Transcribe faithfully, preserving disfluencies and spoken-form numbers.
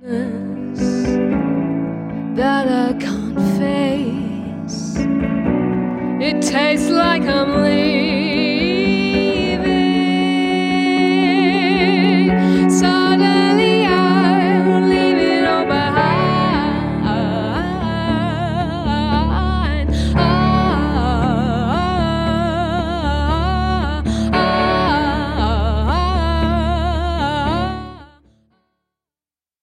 that I can't face. It tastes like I'm leaving.